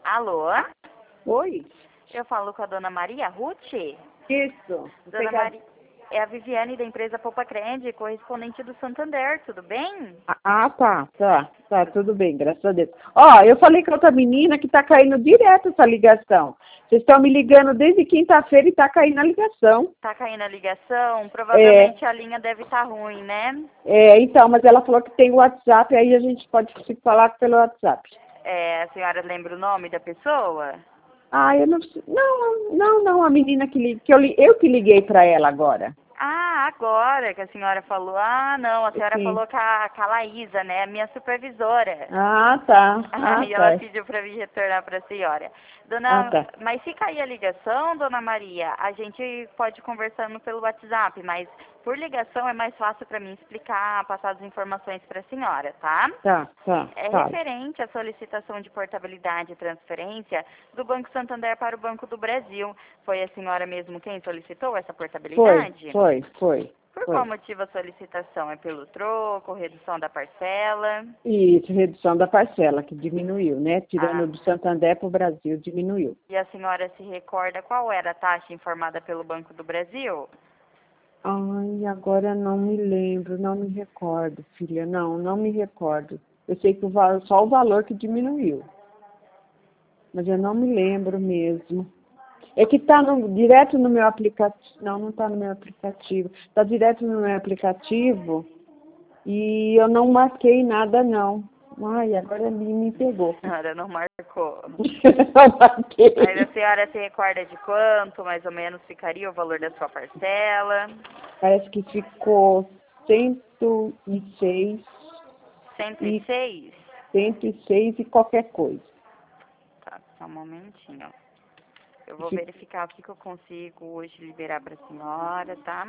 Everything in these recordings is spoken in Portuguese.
Alô? Oi? Eu falo com a dona Maria Ruth? Isso. Dona Maria, é a Viviane da empresa Poupa Cred, correspondente do Santander, tudo bem? Tá, tudo bem, graças a Deus. Ó, eu falei com outra menina que tá caindo direto essa ligação. Vocês estão me ligando desde quinta-feira e tá caindo a ligação. Tá caindo a ligação? Provavelmente a linha deve estar ruim, né? Então, mas ela falou que tem o WhatsApp, aí a gente pode se falar pelo WhatsApp. A senhora lembra o nome da pessoa? Eu não sei. Não, a menina eu que liguei para ela agora. Ah, agora que a senhora falou. Ah, não, a senhora Sim. falou com a Laísa, né? A minha supervisora. Tá. E ela pediu para vir retornar para a senhora. Tá. Mas se cair a ligação, dona Maria, a gente pode ir conversando pelo WhatsApp, mas por ligação é mais fácil para mim explicar, passar as informações para a senhora, tá? Tá. Referente à solicitação de portabilidade e transferência do Banco Santander para o Banco do Brasil. Foi a senhora mesmo quem solicitou essa portabilidade? Foi. Por qual motivo a solicitação? É pelo troco, redução da parcela? Isso, redução da parcela, que diminuiu, né? Tirando do Santander para o Brasil, diminuiu. E a senhora se recorda qual era a taxa informada pelo Banco do Brasil? Agora não me lembro, não me recordo, filha. Não me recordo. Eu sei que só o valor que diminuiu. Mas eu não me lembro mesmo. É que está direto no meu aplicativo. Não está no meu aplicativo. Está direto no meu aplicativo e eu não marquei nada, não. Agora me pegou. A senhora não marcou. Não marquei. Mas a senhora se recorda de quanto, mais ou menos, ficaria o valor da sua parcela? Parece que ficou 106. 106? 106 e qualquer coisa. Tá, só um momentinho. Eu vou verificar o que eu consigo hoje liberar para a senhora, tá?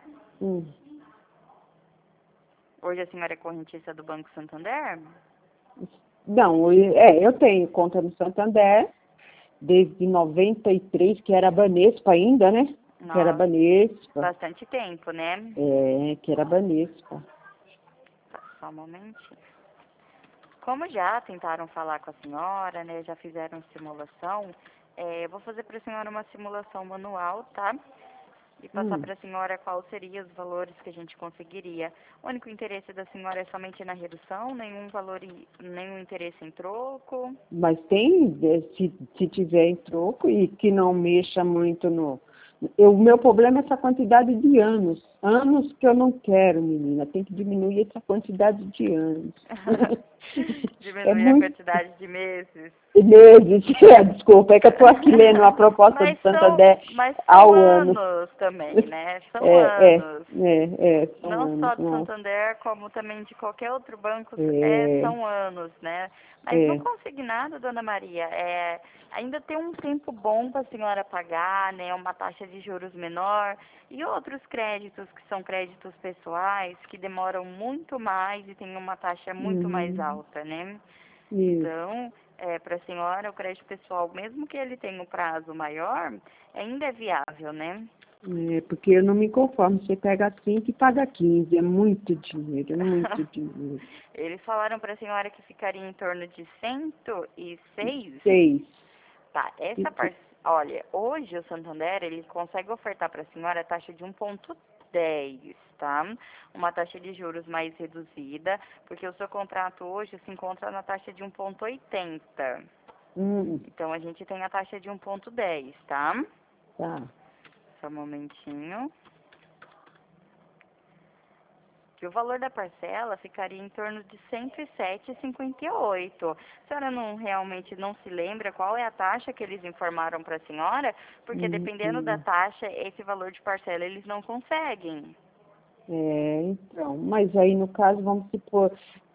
Hoje a senhora é correntista do Banco Santander? Não, eu tenho conta no Santander desde 93, que era Banespa ainda, né? Nossa, que era Banespa. Bastante tempo, né? Que era Banespa. Tá, só um momentinho. Como já tentaram falar com a senhora, né? Já fizeram simulação, eu vou fazer para a senhora uma simulação manual, tá? E passar para a senhora quais seriam os valores que a gente conseguiria. O único interesse da senhora é somente na redução, nenhum interesse em troco? Mas tem, se tiver em troco e que não mexa muito no... O meu problema é essa quantidade de anos. Anos que eu não quero, menina. Tem que diminuir essa quantidade de anos. Diminuir a quantidade de meses? Meses, desculpa, é que eu estou aqui lendo a proposta do Santander ao ano. Mas são anos também, né? São anos. São não anos, só do Santander, como também de qualquer outro banco, são anos, né? Mas no consignado, dona Maria, ainda tem um tempo bom para a senhora pagar, né? Uma taxa de juros menor e outros créditos que são créditos pessoais, que demoram muito mais e têm uma taxa muito mais alta, né? Então, para a senhora, o crédito pessoal, mesmo que ele tenha um prazo maior, ainda é viável, né? Porque eu não me conformo. Você pega 5 e paga 15. É muito dinheiro, dinheiro. Eles falaram para a senhora que ficaria em torno de 106? 6. Tá, olha, hoje o Santander, ele consegue ofertar para a senhora a taxa de 1,10, tá? Uma taxa de juros mais reduzida, porque o seu contrato hoje se encontra na taxa de 1,80. Então, a gente tem a taxa de 1,10, tá? Tá. Só um momentinho. Que o valor da parcela ficaria em torno de R$ 107,58. A senhora realmente não se lembra qual é a taxa que eles informaram para a senhora? Porque dependendo da taxa, esse valor de parcela eles não conseguem. Então, mas aí no caso, vamos supor,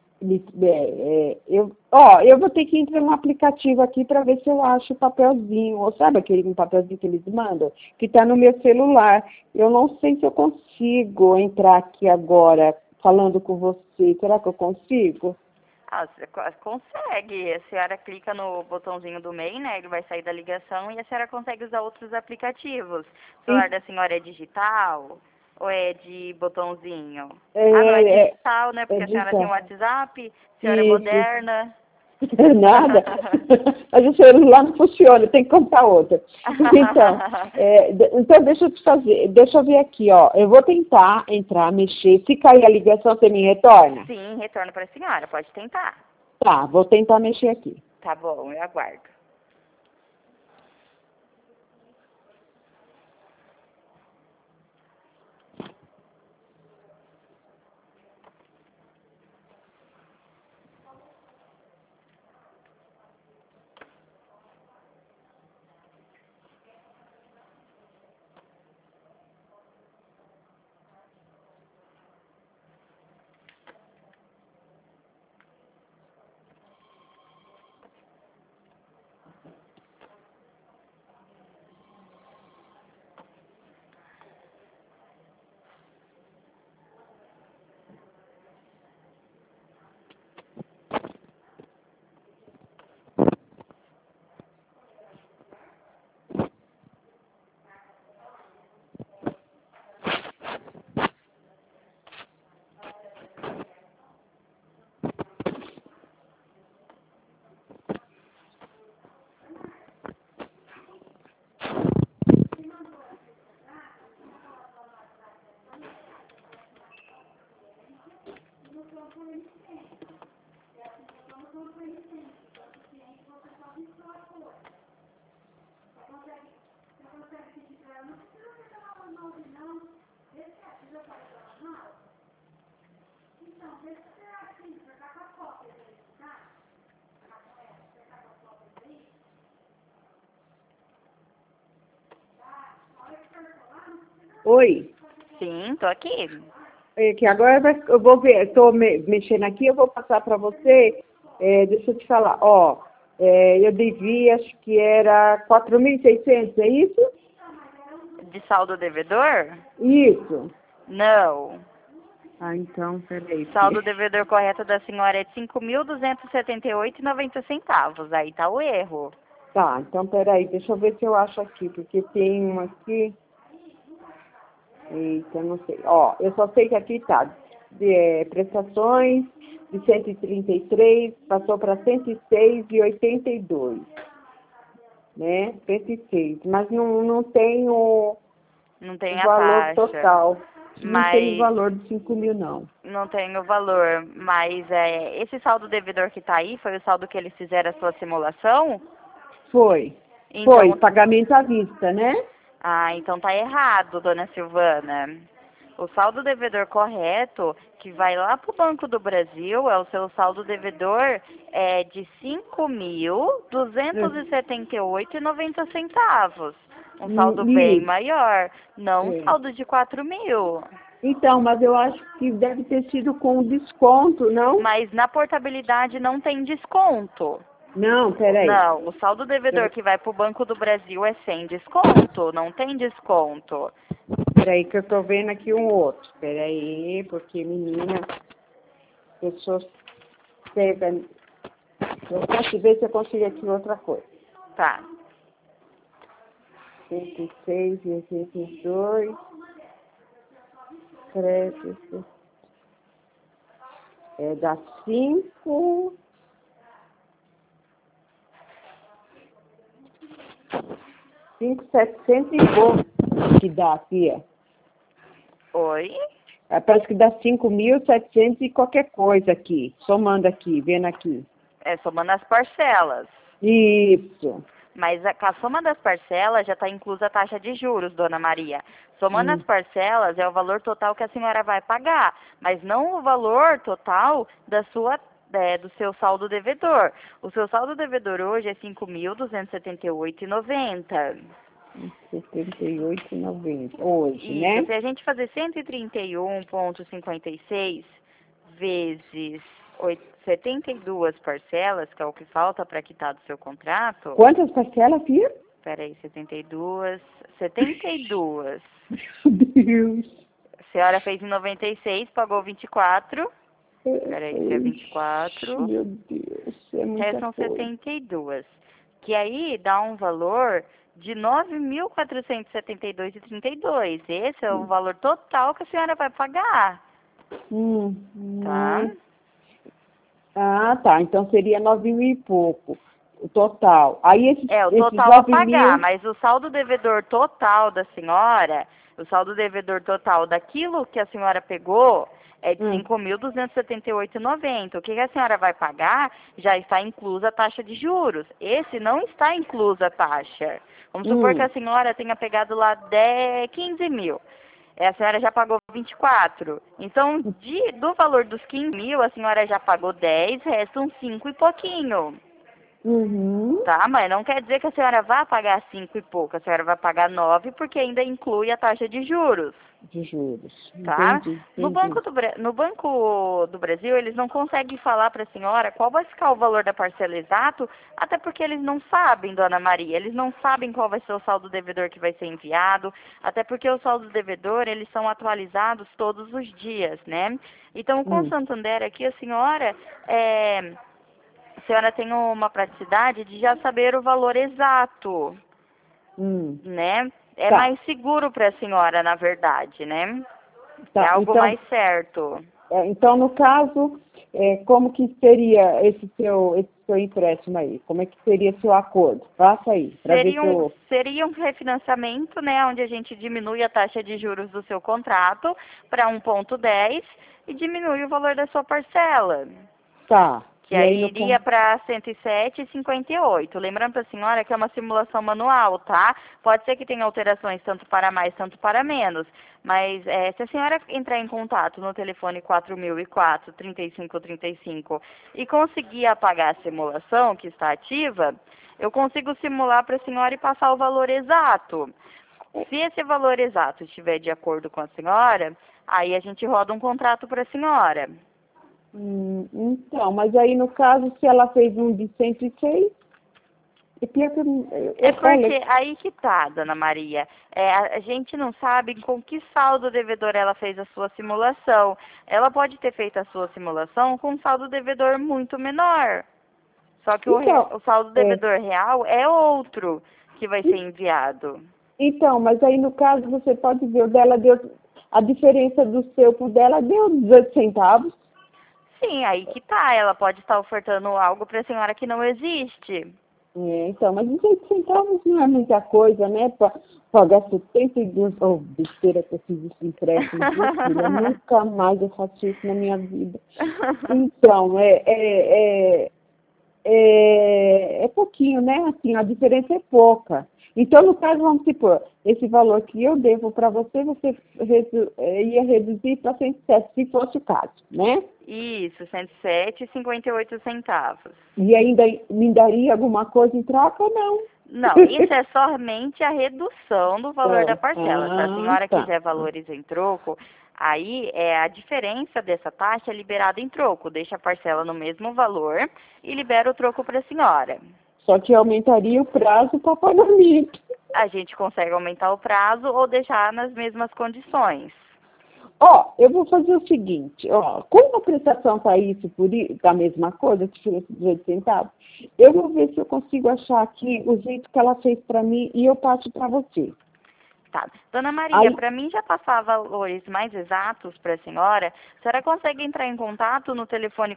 eu vou ter que entrar no aplicativo aqui para ver se eu acho o papelzinho, ou sabe aquele papelzinho que eles mandam, que está no meu celular. Eu não sei se eu consigo entrar aqui agora falando com você. Será que eu consigo? Você consegue. A senhora clica no botãozinho do MEI, né? Ele vai sair da ligação e a senhora consegue usar outros aplicativos. O celular da senhora é digital? Ou é de botãozinho? Não é digital, né? Porque a senhora tem o WhatsApp, a senhora é moderna. Nada. Mas o celular não funciona, tem que comprar outra. Então deixa eu ver aqui, ó. Eu vou tentar entrar, mexer. Se cair a ligação, você me retorna? Sim, retorno para a senhora, pode tentar. Tá, vou tentar mexer aqui. Tá bom, eu aguardo. Oi? Sim, tô aqui. É que agora eu vou ver, estou mexendo aqui, eu vou passar para você. Deixa eu te falar, ó. Eu devia, acho que era 4.600, é isso? De saldo devedor? Isso. Não. Ah, então, peraí. Saldo devedor correto da senhora é de 5.278,90 centavos. Aí tá o erro. Tá, então peraí, deixa eu ver se eu acho aqui, porque tem um aqui. Eita, eu não sei. Ó, eu só sei que aqui tá. Prestações de 133, passou para 106,82. Né? 106. Mas não tem o Não tem a valor taxa. total. Não tem o Mas valor de 5.000, não. não tem o valor. Mas esse saldo devedor que tá aí foi o saldo que eles fizeram a sua simulação? Foi. Então, Foi, pagamento à vista, né? então tá errado, dona Silvana. O saldo devedor correto, que vai lá pro Banco do Brasil, é o seu saldo devedor de 5.278,90 centavos. Um saldo bem Isso. maior, não um É. saldo de 4.000. Então, mas eu acho que deve ter sido com desconto, não? Mas na portabilidade não tem desconto. Não, peraí. Não, o saldo devedor que vai pro Banco do Brasil é sem desconto, não tem desconto. Peraí que eu tô vendo aqui um outro. Peraí, porque menina, pessoas pegam. Eu posso ver se eu consigo aqui outra coisa. Tá. 106,82. Crédito. Dá 5. 5.700 e pouco que dá aqui, ó. Oi? Parece que dá 5.700 e qualquer coisa aqui. Somando aqui, vendo aqui. Somando as parcelas. Isso. Mas com a soma das parcelas já está inclusa a taxa de juros, dona Maria. Somando as parcelas é o valor total que a senhora vai pagar, mas não o valor total do seu saldo devedor. O seu saldo devedor hoje é 5.278,90. 78,90 hoje, Isso, né? se a gente fazer 131,56 vezes 72 parcelas, que é o que falta para quitar do seu contrato. Quantas parcelas, filha? Peraí, 72. 72. Meu Deus. A senhora fez em 96, pagou 24. Peraí, se é 24. Meu Deus, é muita Restam coisa. 72. Que aí dá um valor de 9.472,32. Esse é o valor total que a senhora vai pagar. Tá? Ah, tá. Então seria 9 mil e pouco o total. Aí O esses total a 9 pagar, mil... mas o saldo devedor total da senhora, o saldo devedor total daquilo que a senhora pegou é de Hum, 5.278,90. O que a senhora vai pagar já está inclusa a taxa de juros. Esse não está inclusa a taxa. Vamos supor que hum, a senhora tenha pegado lá 15 mil. A senhora já pagou 24. Então, do valor dos 15 mil, a senhora já pagou 10, restam 5 e pouquinho. uhum. Tá, mas não quer dizer que a senhora vá pagar 5 e pouco. A senhora vai pagar 9 porque ainda inclui a taxa de juros. De juros. Tá? Entendi, No entendi. no Banco do Brasil, eles não conseguem falar para a senhora qual vai ficar o valor da parcela exato, até porque eles não sabem, dona Maria, eles não sabem qual vai ser o saldo devedor que vai ser enviado, até porque o saldo devedor, eles são atualizados todos os dias, né? Então, com o Hum, Santander aqui, a senhora tem uma praticidade de já saber o valor exato, hum. né? É Tá, mais seguro para a senhora, na verdade, né? É tá. algo Então, mais certo. então, no caso, como que seria esse seu empréstimo aí? Como é que seria seu acordo? Faça aí, para ver se eu... Seria um refinanciamento, né, onde a gente diminui a taxa de juros do seu contrato para 1,10 e diminui o valor da sua parcela, Tá. que E aí aí no... iria para 107,58. Lembrando para a senhora que é uma simulação manual, tá? Pode ser que tenha alterações tanto para mais, tanto para menos, mas se a senhora entrar em contato no telefone 4004-3535 e conseguir apagar a simulação que está ativa, eu consigo simular para a senhora e passar o valor exato. Se esse valor exato estiver de acordo com a senhora, aí a gente roda um contrato para a senhora. Então, mas aí no caso, se ela fez um de 106, é pior que É olha, porque aí que tá, dona Maria. A gente não sabe com que saldo devedor ela fez a sua simulação. Ela pode ter feito a sua simulação com um saldo devedor muito menor. Só que então, o saldo é, devedor real é outro que vai ser e- enviado. então, mas aí no caso você pode ver, o dela deu, a diferença do seu pro dela deu 18 centavos. Sim, aí que tá. Ela pode estar ofertando algo para a senhora que não existe. Então, mas 18 centavos não é muita coisa, né? Para pagar 72, oh, besteira que eu fiz esse empréstimo, viu, filha? Nunca mais eu faço isso na minha vida. Então, é pouquinho, né? Assim, a diferença é pouca. Então, no caso, vamos supor, esse valor que eu devo para você, você ia reduzir para 107, se fosse o caso, né? Isso, 107,58 centavos. E ainda me daria alguma coisa em troca ou não? Não, isso é somente a redução do valor da Então, parcela. Se a senhora tá. quiser valores em troco, aí a diferença dessa taxa é liberada em troco. Deixa a parcela no mesmo valor e libera o troco para a senhora. Só que aumentaria o prazo para pagamento. A gente consegue aumentar o prazo ou deixar nas mesmas condições. Ó, eu vou fazer o seguinte, ó, como a prestação está isso da mesma coisa, diferença de 18 centavos, eu vou ver se eu consigo achar aqui o jeito que ela fez para mim e eu passo para você. Tá. Dona Maria, Aí, para mim já passar valores mais exatos para a senhora consegue entrar em contato no telefone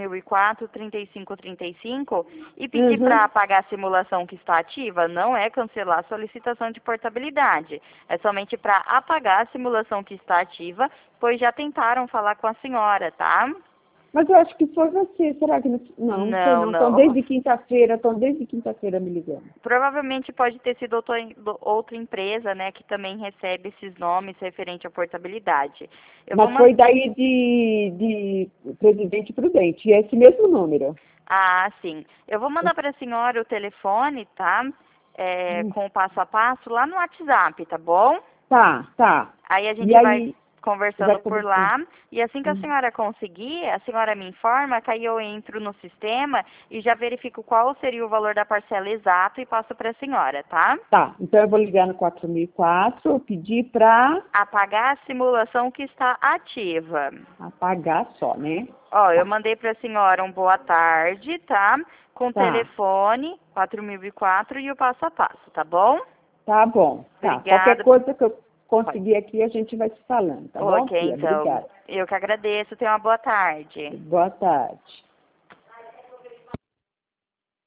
4004-3535 e pedir para uhum. apagar a simulação que está ativa? Não é cancelar a solicitação de portabilidade. É somente para apagar a simulação que está ativa, pois já tentaram falar com a senhora, tá? Mas eu acho que foi você, será que não? Não, não foi Não, não. não. Estão desde quinta-feira me ligando. Provavelmente pode ter sido outra empresa, né, que também recebe esses nomes referente à portabilidade. Eu vou Mas foi daí de Presidente Prudente, e é esse mesmo número. sim. Eu vou mandar para a senhora o telefone, tá? Hum. Com o passo a passo lá no WhatsApp, tá bom? Tá, tá. Aí a E gente vai aí, vai conversando por conversando. lá e assim que a Hum. senhora conseguir, a senhora me informa que aí eu entro no sistema e já verifico qual seria o valor da parcela exato e passo para a senhora, tá? Tá, então eu vou ligar no 4004, pedir para Apagar a simulação que está ativa. apagar só, né? Ó, eu Tá, mandei para a senhora um boa tarde, tá? Com o tá, telefone 4004 e o passo a passo, tá bom? tá bom, tá. Qualquer Obrigada. coisa que eu Pode. conseguir aqui, a gente vai se falando, tá bom, Ok, filha? então. Obrigada. Eu que agradeço. Tenha uma boa tarde. Boa tarde.